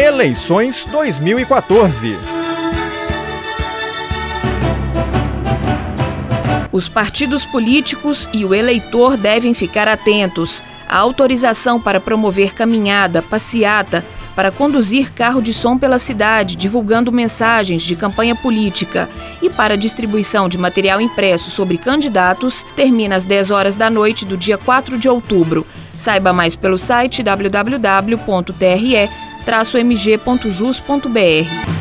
Eleições 2014. Os partidos políticos e o eleitor devem ficar atentos. A autorização para promover caminhada, passeata, para conduzir carro de som pela cidade, divulgando mensagens de campanha política e para distribuição de material impresso sobre candidatos, termina às 10 horas da noite do dia 4 de outubro. Saiba mais pelo site www.tre-mg.jus.br.